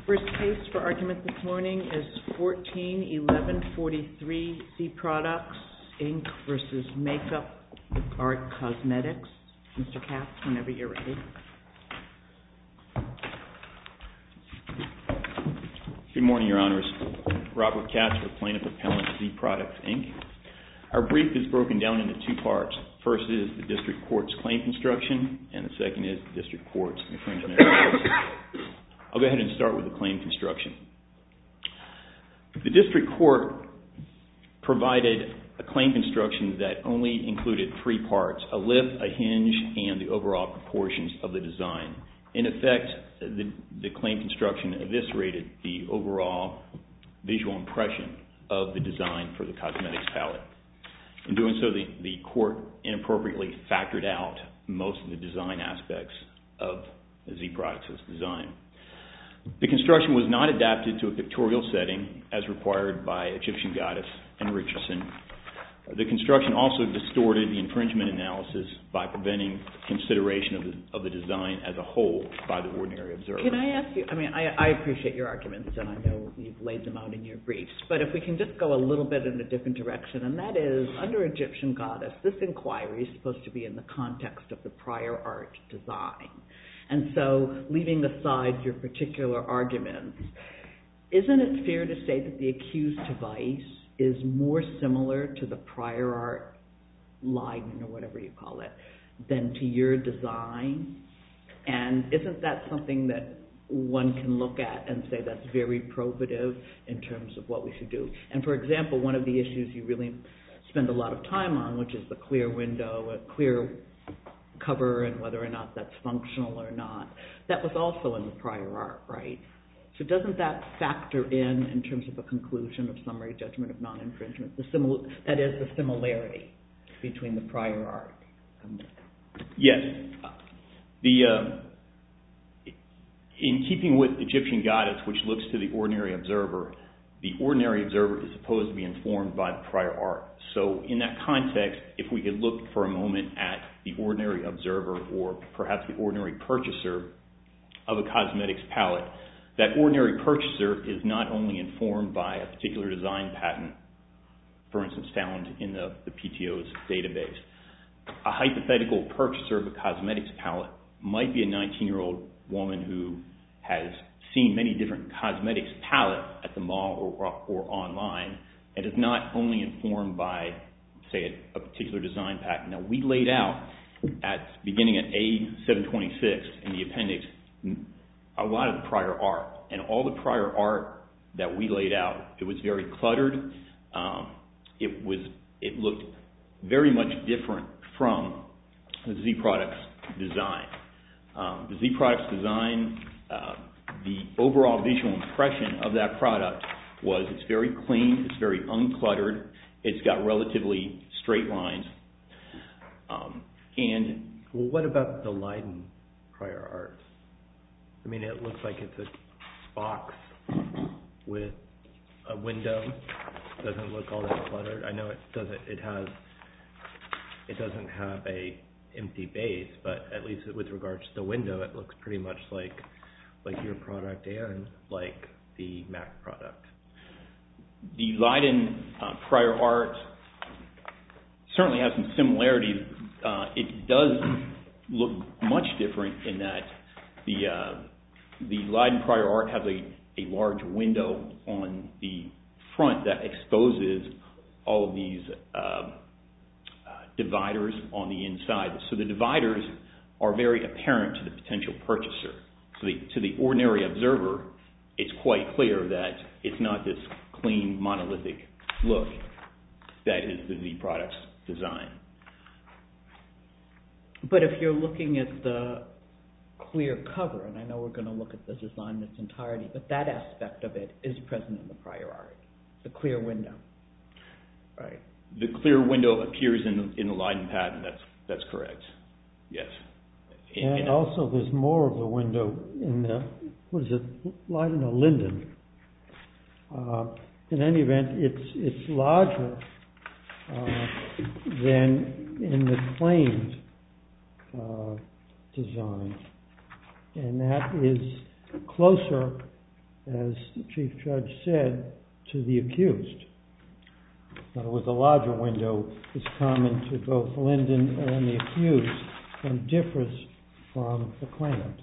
First case for argument this morning is 14-1143 Z Products, Inc. versus Makeup Art Cosmetics. Mr. Katz, whenever you're ready. Good morning, Your Honors. Robert Katz for Plaintiff Appellant Z Products, Inc. Our brief is broken down into two parts. First is the District Court's claim construction, and the second is the District Court's infringement analysis. I'll go ahead and start with the claim construction. The District Court provided a claim construction that only included three parts: a lip, a hinge, and the overall proportions of the design. In effect, the claim construction eviscerated the overall visual impression of the design for the cosmetics palette. In doing so, the court inappropriately factored out most of the design aspects of Z Products' design. The construction was not adapted to a pictorial setting as required by Egyptian Goddess and Richardson. The construction also distorted the infringement analysis by preventing consideration of the design as a whole by the ordinary observer. Can I ask you, I appreciate your arguments, and I know you've laid them out in your briefs, but if we can just go a little bit in a different direction, and that is, under Egyptian Goddess, this inquiry is supposed to be in the context of the prior art design. And so, leaving aside your particular arguments, isn't it fair to say that the accused device is more similar to the prior art line, or whatever you call it, than to your design? And isn't that something that one can look at and say that's very probative in terms of what we should do? And for example, one of the issues you really spend a lot of time on, which is the clear window, a clear cover, and whether or not that's functional or not, that was also in the prior art, right? So doesn't that factor in terms of a conclusion of summary judgment of non-infringement? That is, the similarity between the prior art. Yes. In keeping with Egyptian Goddess, which looks to the ordinary observer is supposed to be informed by the prior art. So in that context, if we could look for a moment at the ordinary observer, or perhaps the ordinary purchaser of a cosmetics palette, that ordinary purchaser is not only informed by a particular design patent, for instance, found in the PTO's database. A hypothetical purchaser of a cosmetics palette might be a 19-year-old woman who has seen many different cosmetics palettes at the mall or online, and is not only informed by, say, a particular design patent. Now, we laid out beginning at A726 in the appendix a lot of the prior art, and all the prior art that we laid out, it was very cluttered. It looked very much different from the Z Products design. The Z Products design, the overall visual impression of that product was it's very clean, it's very uncluttered, it's got relatively straight lines. What about the Leiden prior art? I mean, it looks like it's a box with a window. It doesn't look all that cluttered. I know it doesn't have a empty base, but at least with regards to the window, it looks pretty much like your product and like the Mac product. The Leiden prior art certainly has some similarities. It does look much different in that the Leiden prior art has a large window on the front that exposes all of these dividers on the inside. So the dividers are very apparent to the potential purchaser. So to the ordinary observer, it's quite clear that it's not this clean, monolithic look that is the Z Products design. But if you're looking at the clear cover, and I know we're going to look at the design in its entirety, but that aspect of it is present in the prior art, the clear window, right? The clear window appears in the Leiden patent. That's correct. Yes. And also, there's more of the window in the Leiden or Linden? In any event, it's larger than in the claimed design, and that is closer as the Chief Judge said, to the accused. In other words, a larger window is common to both Linden and the accused and differs from the claimant.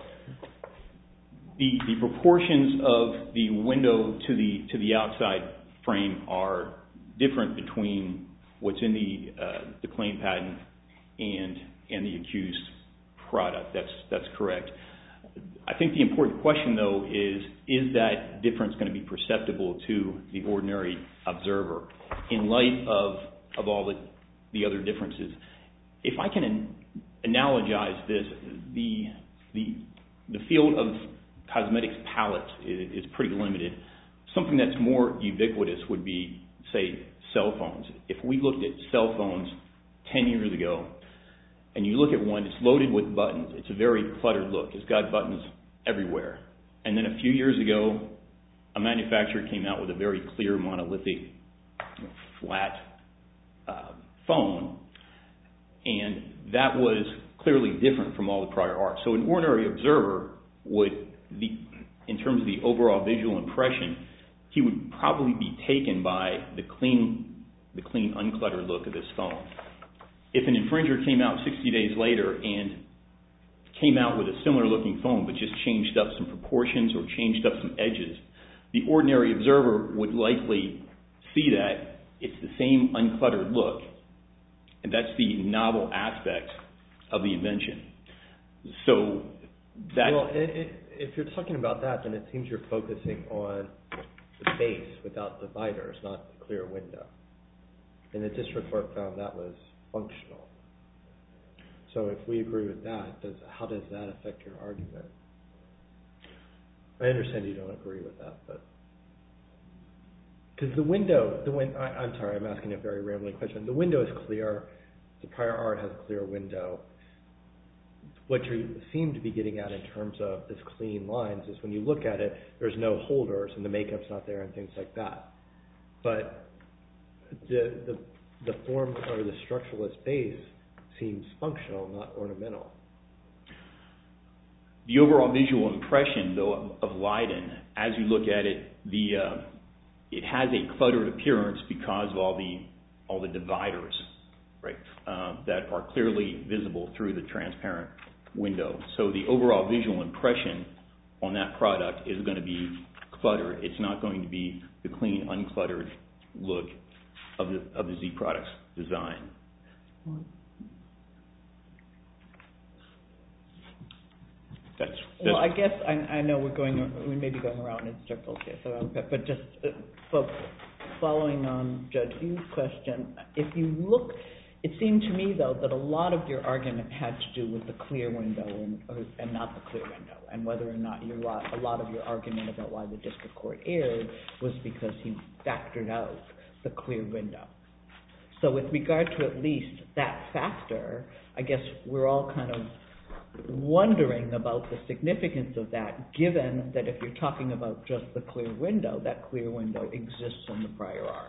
The proportions of the window to the outside frame are different between what's in the claim patent and the accused product. That's correct. I think the important question, though, is that difference going to be perceptible to the ordinary observer in light of all the other differences? If I can analogize this, the field of cosmetics palettes is pretty limited. Something that's more ubiquitous would be, say, cell phones. If we looked at cell phones 10 years ago, and you look at one, it's loaded with buttons. It's a very cluttered look. It's got buttons everywhere. And then a few years ago, a manufacturer came out with a very clear, monolithic, flat phone, and that was clearly different from all the prior art. So an ordinary observer would, in terms of the overall visual impression, he would probably be taken by the clean, uncluttered look of this phone. If an infringer came out 60 days later and came out with a similar looking phone but just changed up some proportions or changed up some edges, the ordinary observer would likely see that it's the same uncluttered look, and that's the novel aspect of the invention. So that... Well, if you're talking about that, then it seems you're focusing on the base without dividers, not the clear window. And the district court found that was functional. So if we agree with that, how does that affect your argument? I understand you don't agree with that, but... Because the window, I'm sorry, I'm asking a very rambling question. The window is clear. The prior art has a clear window. What you seem to be getting at in terms of this clean lines is when you look at it, there's no holders and the makeup's not there and things like that. But the form or the structuralist base seems functional, not ornamental. The overall visual impression, though, of Leiden, as you look at it, it has a cluttered appearance because of all the dividers, right, that are clearly visible through the transparent window. So the overall visual impression on that product is going to be cluttered. It's not going to be the clean, uncluttered look of the Z Products design. Well, I guess I know we may be going around in circles here, but just following on Judge Hughes' question, if you look, it seemed to me, though, that a lot of your argument had to do with the clear window and not the clear window, and whether or not a lot of your argument about why the district court erred was because he factored out the clear window. So with regard to at least that factor, I guess we're all kind of wondering about the significance of that, given that if you're talking about just the clear window, that clear window exists in the prior art.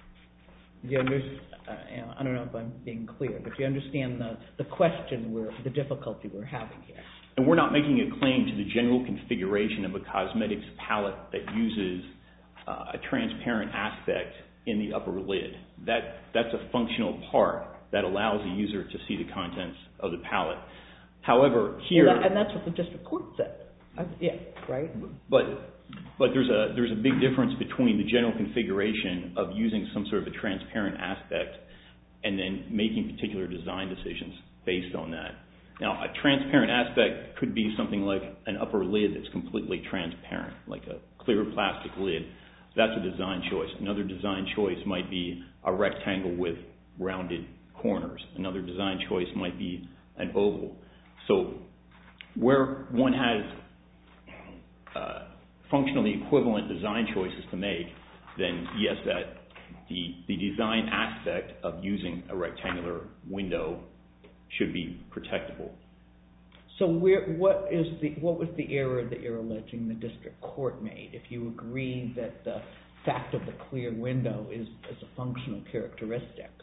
I don't know if I'm being clear, but you understand the question, the difficulty we're having here. And we're not making a claim to the general configuration of a cosmetics palette that uses a transparent aspect in the upper lid. That's a functional part that allows the user to see the contents of the palette. However, here... and that's what the district court said. Yeah, right? But there's a big difference between the general configuration of using some sort of a transparent aspect and then making particular design decisions based on that. Now, a transparent aspect could be something like an upper lid that's completely transparent, like a clear plastic lid. That's a design choice. Another design choice might be a rectangle with rounded corners. Another design choice might be an oval. So where one has functionally equivalent design choices to make, then yes, that the design aspect of using a rectangular window should be protectable. So what was the error that you're alleging the district court made, if you agree that the fact of the clear window is a functional characteristic?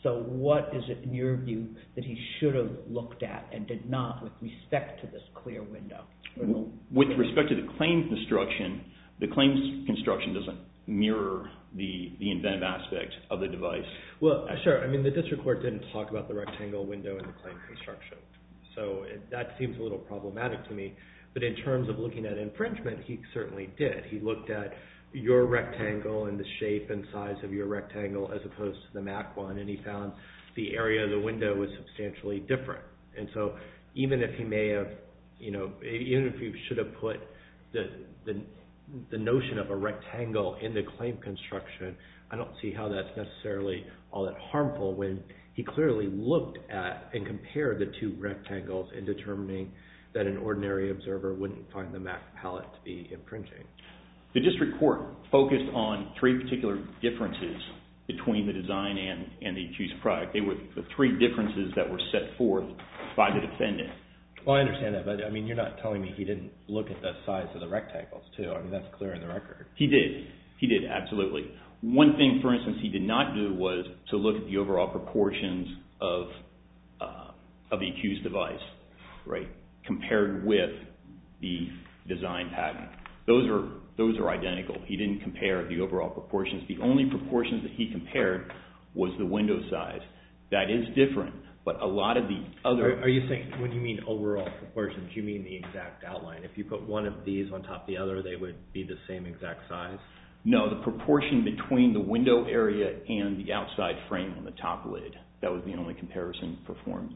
So what is it, in your view, that he should have looked at and did not with respect to this clear window? With respect to the claim construction doesn't mirror the inventive aspect of the device. Well, sure. I mean, the district court didn't talk about the rectangle window in the claim construction. So that seems a little problematic to me. But in terms of looking at infringement, he certainly did. He looked at your rectangle and the shape and size of your rectangle as opposed to the Mac one, and he found the area of the window was substantially different. And so even if he may have, even if you should have put the notion of a rectangle in the claim construction, I don't see how that's necessarily all that harmful when he clearly looked at and compared the two rectangles in determining that an ordinary observer wouldn't find the Mac palette to be infringing. The district court focused on three particular differences between the design and the accused product. They were the three differences that were set forth by the defendant. Well, I understand that, but I mean, you're not telling me he didn't look at the size of the rectangles, too. I mean, that's clear in the record. He did, absolutely. One thing, for instance, he did not do was to look at the overall proportions of the accused device, right, compared with the design patent. Those are identical. He didn't compare the overall proportions. The only proportions that he compared was the window size. That is different, but a lot of the other... Are you saying, when you mean overall proportions, you mean the exact outline? If you put one of these on top of the other, they would be the same exact size? No, the proportion between the window area and the outside frame on the top lid. That was the only comparison performed.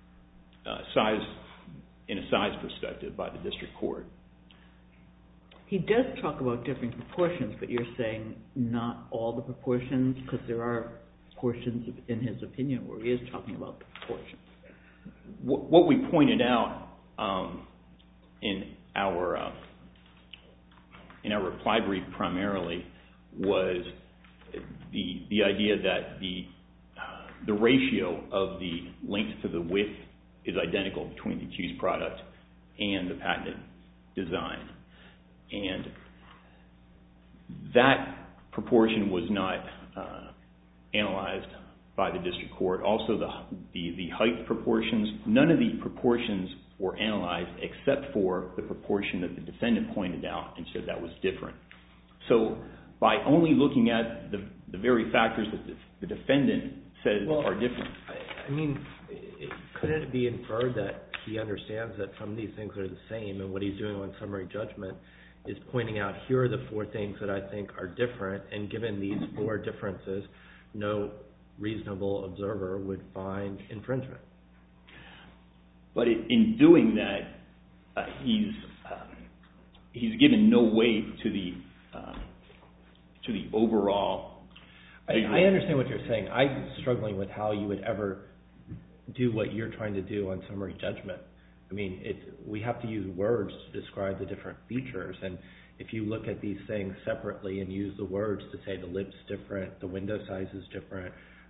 In a size perspective by the district court. He does talk about different proportions, but you're saying not all the proportions, because there are portions in his opinion where he is talking about the proportions. What we pointed out in our reply brief primarily was the idea that the ratio of the length to the width is identical between the accused product and the patented design. And that proportion was not analyzed by the district court. Also, the height proportions, none of the proportions were analyzed except for the proportion that the defendant pointed out and said that was different. So by only looking at the very factors that the defendant said are different. I mean, couldn't it be inferred that he understands that some of these things are the same, and what he's doing on summary judgment is pointing out, here are the four things that I think are different, and given these four differences, no reasonable observer would find infringement. But in doing that, he's given no weight to the overall. I understand what you're saying. I'm struggling with how you would ever do what you're trying to do on summary judgment. I mean, we have to use words to describe the different features, and if you look at these things separately and use the words to say the lip's different, the window size is different,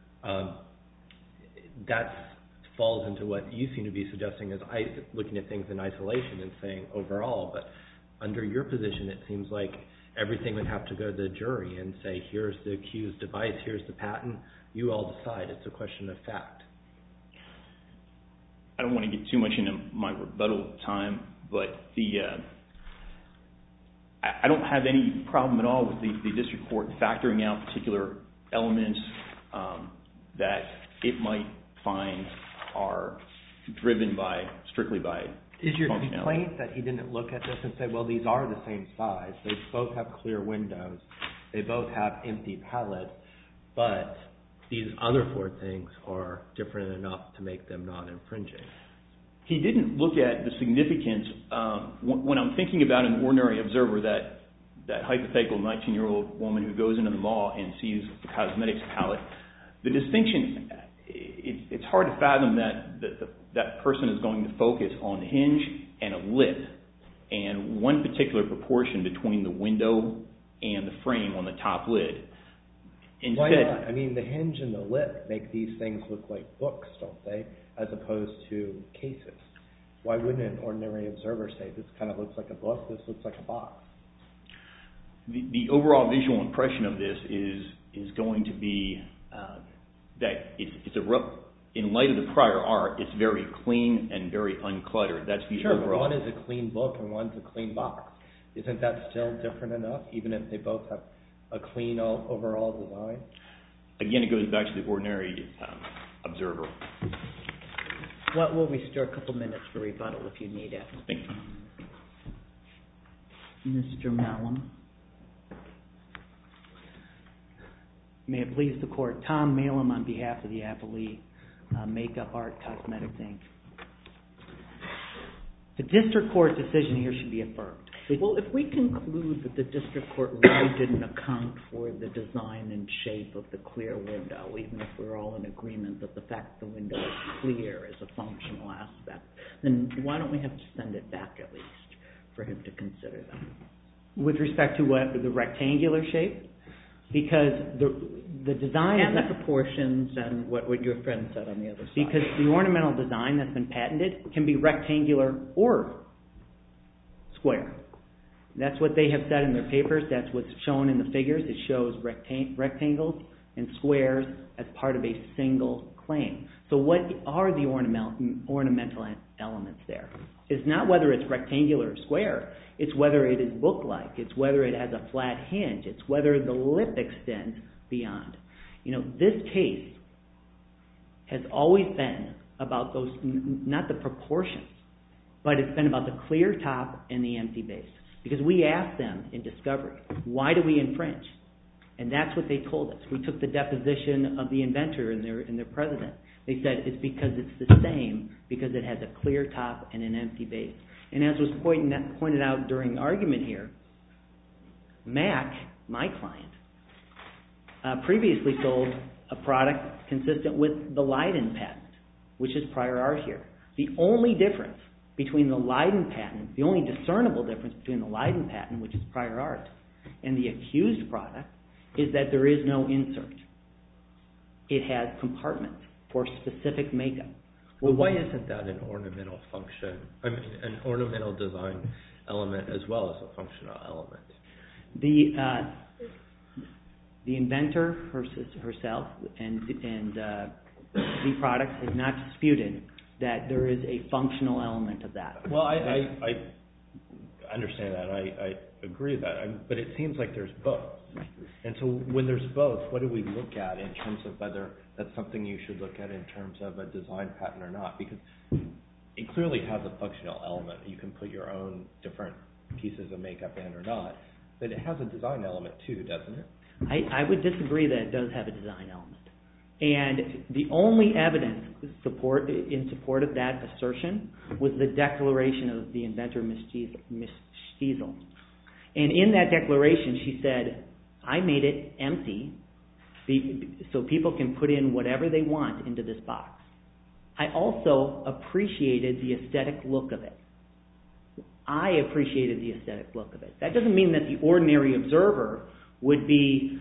that falls into what you seem to be suggesting as looking at things in isolation and saying overall. But under your position, it seems like everything would have to go to the jury and say, here's the accused device, here's the patent, you all decide. It's a question of fact. I don't want to get too much into my rebuttal time, but I don't have any problem at all with the district court factoring out particular elements that it might find are driven strictly by Is your complaint that he didn't look at this and say, well, these are the same size, they both have clear windows, they both have empty palettes, but these other four things are different enough to make them non-infringing? He didn't look at the significance. When I'm thinking about an ordinary observer, that hypothetical 19-year-old woman who goes into the mall and sees the cosmetics palette, the distinction, it's hard to fathom that person is going to focus on the hinge and a lip and one particular proportion between the window and the frame on the top lid. Instead, why not? I mean, the hinge and the lip make these things look like books, don't they, as opposed to cases. Why wouldn't an ordinary observer say, this kind of looks like a book, this looks like a box? The overall visual impression of this is going to be that in light of the prior art, it's very clean and very uncluttered. That's the Sure, overall. but one is a clean book and one's a clean box. Isn't that still different enough, even if they both have a clean overall design? Again, it goes back to the ordinary observer. We'll restore a couple minutes for rebuttal if you need it. Thank you. Mr. Malum. May it please the Court. Tom Malum on behalf of the Applee Makeup Art Cosmetics, Inc. The district court decision here should be affirmed. Well, if we conclude that the district court really didn't account for the design and shape of the clear window, even if we're all in agreement that the fact the window is clear is a functional aspect, then why don't we have to send it back at least for him to consider that? With respect to what? The rectangular shape? Because the design... And the proportions and what your friend said on the other side. Because the ornamental design that's been patented can be rectangular or square. That's what they have said in their papers. That's what's shown in the figures. It shows rectangles and squares as part of a single claim. So what are the ornamental elements there? It's not whether it's rectangular or square. It's whether it is book-like. It's whether it has a flat hinge. It's whether the lip extends beyond. This case has always been about those, not the proportions, but it's been about the clear top and the empty base. Because we asked them in discovery, why do we infringe? And that's what they told us. We took the deposition of the inventor and their president. They said it's because it's the same, because it has a clear top and an empty base. And as was pointed out during argument here, Mac, my client, previously sold a product consistent with the Leiden patent, which is prior art here. The only difference between the Leiden patent, the only discernible difference between the Leiden patent, which is prior art, and the accused product is that there is no insert. It has compartments for specific makeup. Well, why isn't that an ornamental function? I mean, an ornamental design element as well as a functional element? The inventor herself and the product has not disputed that there is a functional element of that. Well, I understand that. I agree with that. But it seems like there's both. Right. And so when there's both, what do we look at in terms of whether that's something you should look at in terms of a design patent or not? Because it clearly has a functional element. You can put your own different pieces of makeup in or not. But it has a design element too, doesn't it? I would disagree that it does have a design element. And the only evidence in support of that assertion was the declaration of the inventor, Ms. Stiesel. And in that declaration, she said, I made it empty so people can put in whatever they want into this box. I also appreciated the aesthetic look of it. I appreciated the aesthetic look of it. That doesn't mean that the ordinary observer would be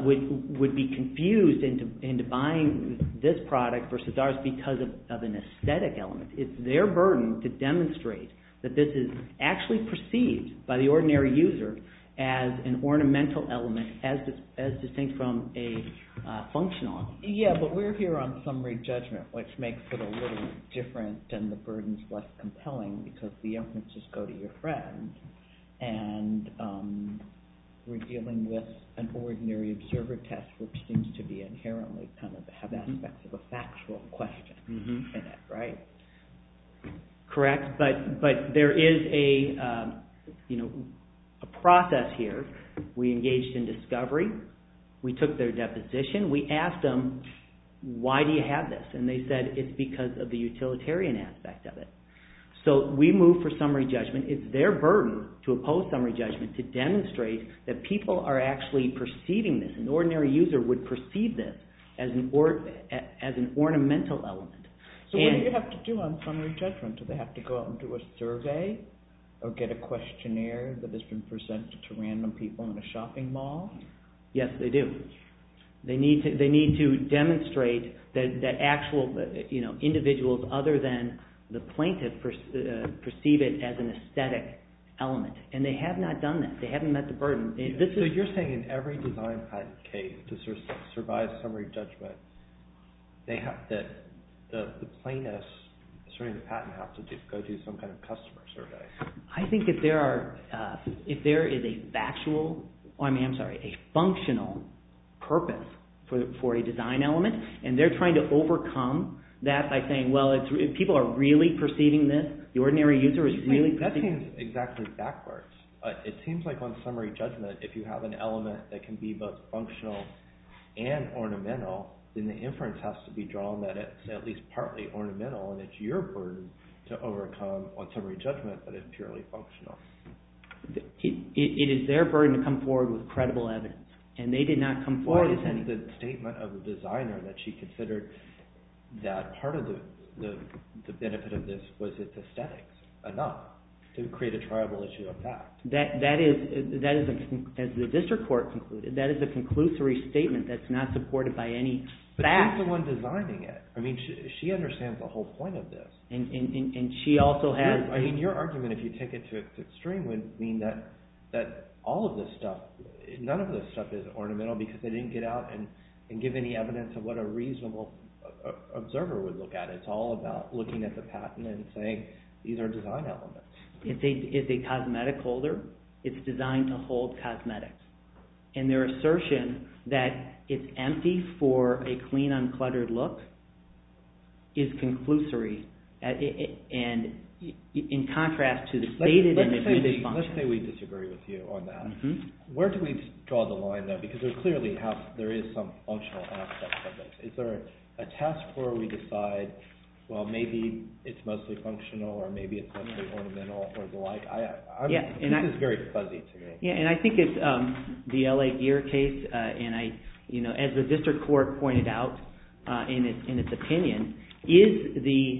confused into buying this product versus ours because of an aesthetic element. It's their burden to demonstrate that this is actually perceived by the ordinary user as an ornamental element as distinct from a functional element. Yeah, but we're here on summary judgment, which makes it a little different and the burden's less compelling because the inferences go to your friend. And we're dealing with an ordinary observer test, which seems to be inherently kind of have aspects of a factual question in it, right? Correct, but there is a process here. We engaged in discovery. We took their deposition. We asked them, why do you have this? And they said it's because of the utilitarian aspect of it. So we moved for summary judgment. It's their burden to oppose summary judgment to demonstrate that people are actually perceiving this. An ordinary user would perceive this as an ornamental element. So what do you have to do on summary judgment? Do they have to go out and do a survey or get a questionnaire that has been presented to random people in a shopping mall? Yes, they do. They need to demonstrate that actual individuals other than the plaintiff perceive it as an aesthetic element. And they have not done that. They haven't met the burden. So you're saying in every design patent case to survive summary judgment, they have that the plaintiffs asserting the patent have to go do some kind of customer survey. I think if there is a functional purpose for a design element, and they're trying to overcome that by saying, well, if people are really perceiving this, the ordinary user is really perceiving. That seems exactly backwards. It seems like on summary judgment, if you have an element that can be both functional and ornamental, then the inference has to be drawn that it's at least partly ornamental, and it's your burden to overcome on summary judgment that it's purely functional. It is their burden to come forward with credible evidence, and they did not come forward with any. Why isn't the statement of the designer that she considered that part of the benefit of this was its aesthetics enough to create a triable issue of fact? That is, as the district court concluded, that is a conclusory statement that's not supported by any But fact. she's the one designing it. I mean, she understands the whole point of this. And she also has... I mean, your argument, if you take it to its extreme, would mean that all of this stuff, none of this stuff is ornamental because they didn't get out and give any evidence of what a reasonable observer would look at. It's all about looking at the patent and saying, these are design elements. It's a cosmetic holder. It's designed to hold cosmetics. And their assertion that it's empty for a clean, uncluttered look is conclusory, and in contrast to the stated image of this function. Let's say we disagree with you on that. Mm-hmm. Where do we draw the line, though? Because there is some functional aspect of this. Is there a test where we decide, well, maybe it's mostly functional, or maybe it's mostly ornamental, or the like? This is very fuzzy to me. Yeah, and I think it's the LA Gear case, and as the district court pointed out in its opinion, is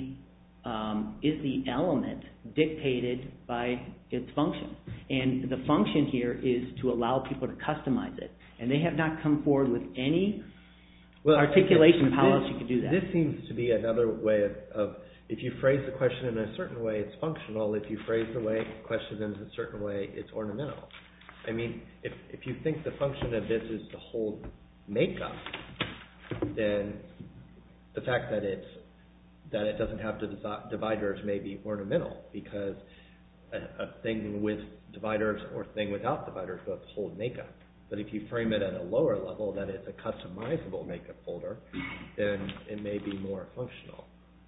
the element dictated by its function, and the function here is to allow people to customize it, and they have not come forward with any articulation of how else you could do that. This seems to be another way of if you phrase the question in a certain way, it's functional. If you phrase the question in a certain way, it's ornamental. I mean, if you think the function of this is to hold makeup, then the fact that it doesn't have dividers may be ornamental, because a thing with dividers or thing without dividers both hold makeup. But if you frame it at a lower level, that it's a customizable makeup holder, then it may be more functional.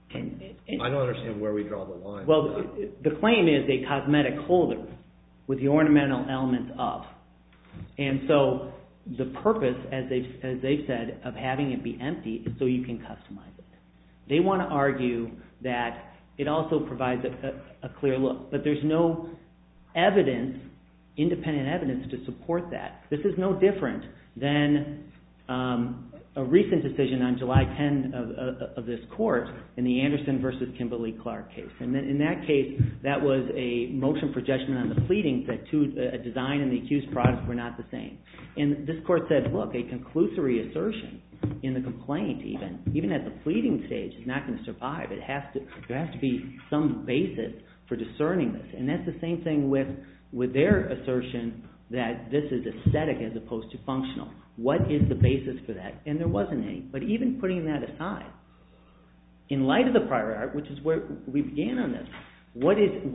I don't understand where we draw the line. Well, the claim is a cosmetic holder with the ornamental elements of. And so the purpose, as they've said, of having it be empty is so you can customize it. They want to argue that it also provides a clear look, but there's no evidence, independent evidence to support that. This is no different than a recent decision on July 10 of this court in the Anderson versus Kimberly-Clark case. And in that case, that was a motion for judgment on the pleadings that a design and the accused product were not the same. And this court said, look, a conclusory assertion in the complaint, even at the pleading stage, is not going to survive. There has to be some basis for discerning this. And that's the same thing with their assertion that this is aesthetic as opposed to functional. What is the basis for that? And there wasn't any. But even putting that aside, in light of the prior art, which is where we began on this, what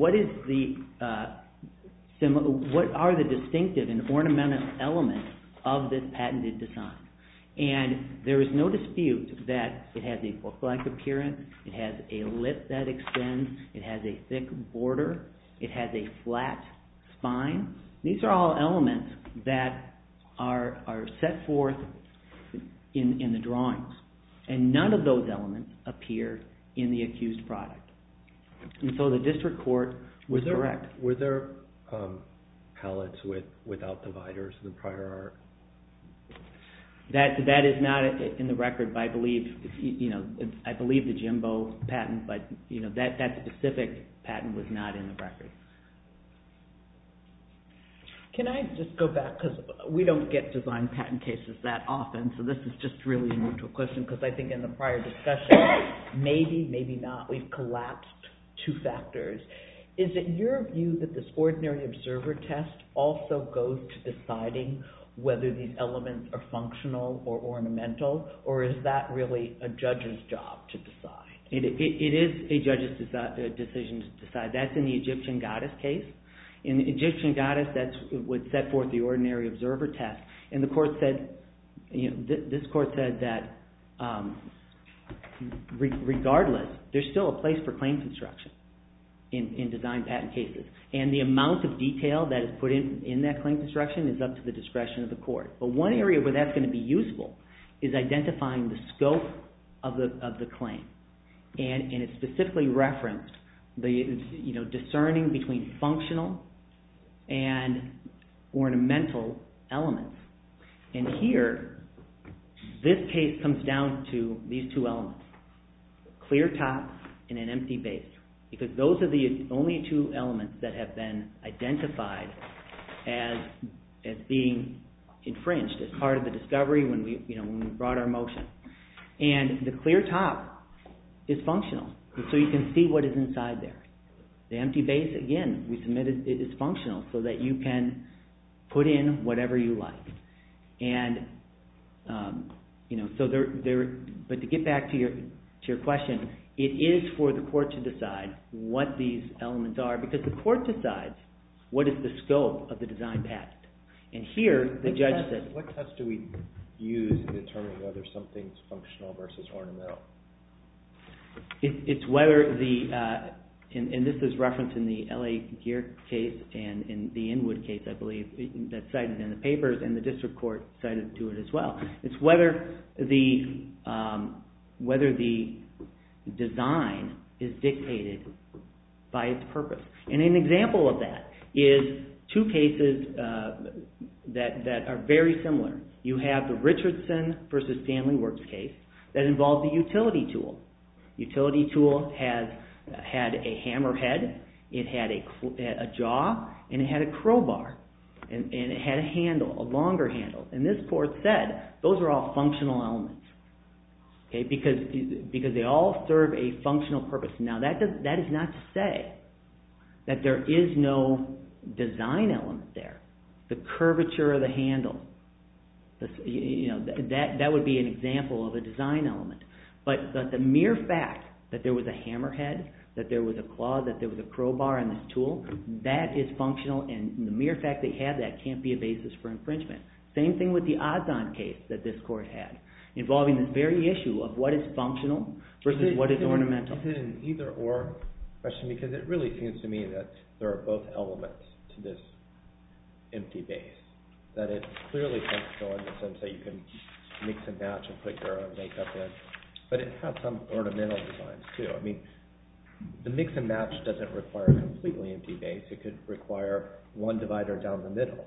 are the distinctive and ornamental elements of this patented design? And there is no dispute that it has a book-like appearance, it has a lip that extends, it has a thick border, it has a flat spine. These are all elements that are set forth in the drawings. And none of those elements appear in the accused product. And so the district court was correct. Were there palettes without dividers in the prior art? That is not in the record, but I believe the Jimbo patent, but that specific patent was not in the record. Can I just go back, because we don't get design patent cases that often, so this is just really a neutral question, because I think in the prior discussion, maybe not, we've collapsed two factors. Is it your view that this ordinary observer test also goes to deciding whether these elements are functional or ornamental, or is that really a judge's job to decide? It is a judge's decision to decide. That's in the Egyptian goddess case. In the Egyptian goddess, that's what set forth the ordinary observer test. And the court said, this court said that regardless, there's still a place for claim construction in design patent cases. And the amount of detail that is put in that claim construction is up to the discretion of the court. But one area where that's going to be useful is identifying the scope of the claim. And it specifically referenced the discerning between functional and ornamental elements. And here, this case comes down to these two elements, clear top and an empty base, because those are the only two elements that have been identified as being infringed as part of the discovery when we brought our motion. And the clear top is functional, and so you can see what is inside there. The empty base, again, we submitted it is functional so that you can put in whatever you like. And but to get back to your question, it is for the court to decide what these elements are, because the court decides what is the scope of the design patent. And here, the judge says... What test do we use in determining whether something's functional versus ornamental? It's whether and this is referenced in the L.A. Gear case and in the Inwood case, I believe, that's cited in the papers, and the district court cited to it as well. It's whether the design is dictated by its purpose. And an example of that is two cases that are very similar. You have the Richardson versus Stanley Works case that involved the utility tool. Utility tool had a hammer head, it had a jaw, and it had a crowbar, and it had a handle, a longer handle. And this court said those are all functional elements, okay, because they all serve a functional purpose. Now that is not to say that there is no design element there. The curvature of the handle, that would be an example of a design element. But the mere fact that there was a hammerhead, that there was a claw, that there was a crowbar in this tool, that is functional, and the mere fact they had that can't be a basis for infringement. Same thing with the Odds-On case that this court had, involving this very issue of what is functional versus what is ornamental. Is it an either-or question? Because it really seems to me that there are both elements to this empty base. That it's clearly functional in the sense that you can mix and match and put your own makeup in. But it has some ornamental designs too. I mean, the mix and match doesn't require a completely empty base. It could require one divider down the middle.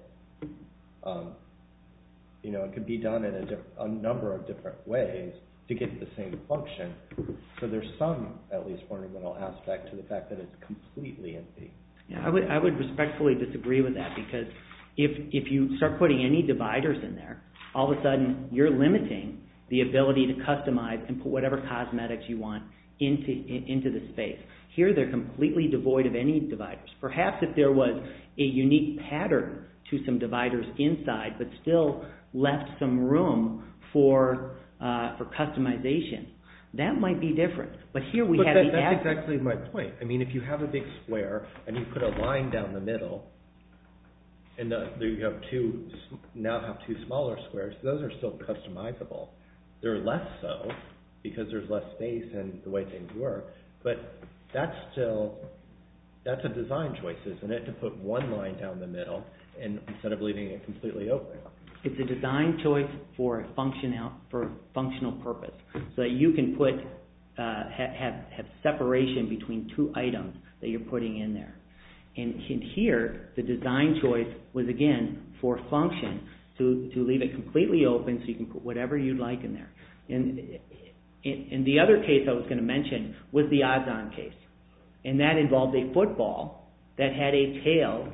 It could be done in a number of different ways to get the same function. So there's some, at least, ornamental aspect to the fact that it's completely empty. Yeah, I would respectfully disagree with that, because if you start putting any dividers in there, all of a sudden you're limiting the ability to customize and put whatever cosmetics you want into the space. Here they're completely devoid of any dividers. Perhaps if there was a unique pattern to some dividers inside, but still left some room for customization, that might be different. But here we have the... That's exactly my point. I mean, if you have a big square and you put a line down the middle, and you now have two smaller squares, those are still customizable. They're less so because there's less space and the way things work, but that's a design choice, isn't it, to put one line down the middle instead of leaving it completely open? It's a design choice for a functional purpose, so that you can put have separation between two items that you're putting in there. And here, the design choice was, again, for function, to leave it completely open so you can put whatever you'd like in there. And the other case I was going to mention was the Odds-On case. And that involved a football that had a tail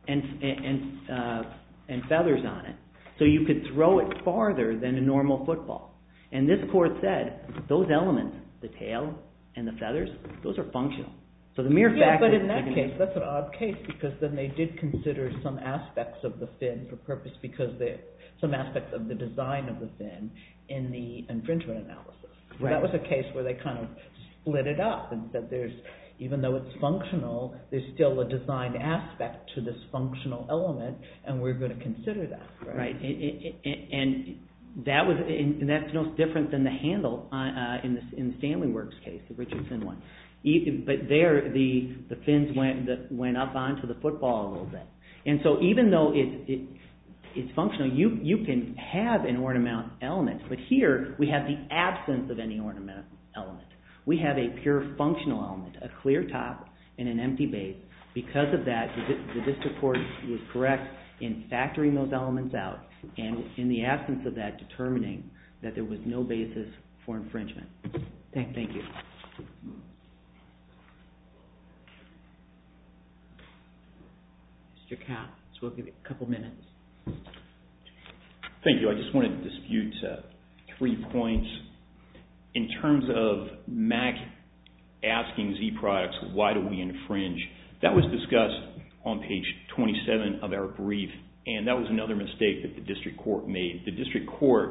and feathers on it, so you could throw it farther than a normal football. And this court said those elements, the tail and the feathers, those are functional. So the mere fact but that in that case, that's an odd case because then they did consider some aspects of the fin some aspects of the design of the fin in the infringement analysis. So Right. that was a case where they kind of split it up and said even though it's functional, there's still a design aspect to this functional element, and we're going to consider that. Right. And that's no different than the handle in the Stanley Works case, the Richardson one. But there, the fins went up onto the football a little bit. And so even though it's functional, you can have an ornamental element. But here, we have the absence of any ornamental element. We have a pure functional element, a clear top and an empty base. Because of that, the district court was correct in factoring those elements out and in the absence of that, determining that there was no basis for infringement. Thank you. Mr. Katz, we'll give you a couple minutes. Thank you. I just wanted to dispute 3 points. In terms of MAC asking Z Products, why do we infringe? That was discussed on page 27 of our brief, and that was another mistake that the district court made. The district court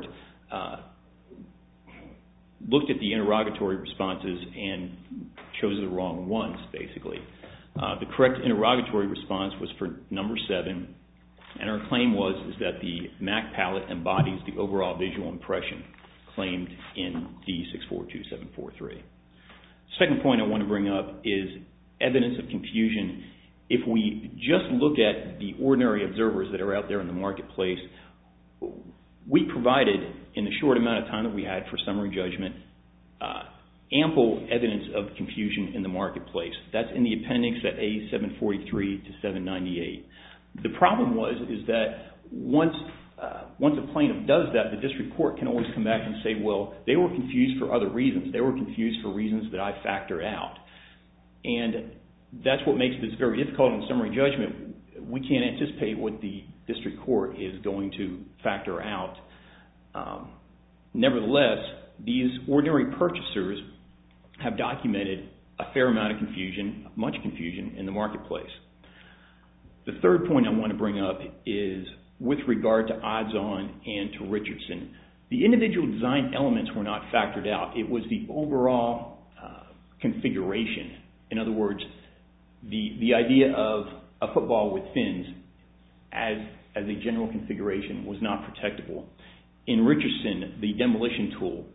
looked at the interrogatory responses and chose the wrong ones, basically. The correct interrogatory response was for number 7, and our claim is that the MAC palette embodies the overall visual impression claimed in D642743. Second point I want to bring up is evidence of confusion. If we just look at the ordinary observers that are out there in the marketplace, we provided, in the short amount of time that we had for summary judgment, ample evidence of confusion in the marketplace. That's in the appendix at A743 to 798. The problem is that once a plaintiff does that, the district court can always come back and say, well, they were confused for other reasons. They were confused for reasons that I factored out. And that's what makes this very difficult in summary judgment. We can't anticipate what the district court is going to factor out. Nevertheless, these ordinary purchasers have documented a fair amount of confusion, much confusion, in the marketplace. The third point I want to bring up is with regard to Odds-On and to Richardson. The individual design elements were not factored out. It was the overall configuration. In other words, the idea of a football with fins as a general configuration was not protectable. In Richardson, the demolition tool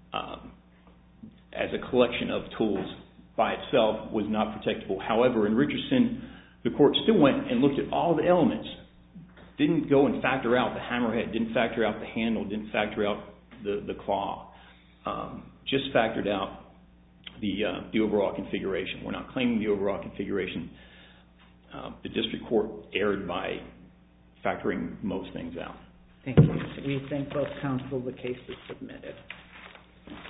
as a collection of tools by itself was not protectable. However, in Richardson, the court still went and looked at all the elements, didn't go and factor out the hammerhead, didn't factor out the handle, didn't factor out the claw, just factored out the overall configuration. We're not claiming the overall configuration. The district court erred by factoring most things out. Thank you. We thank both counsel. The case is submitted.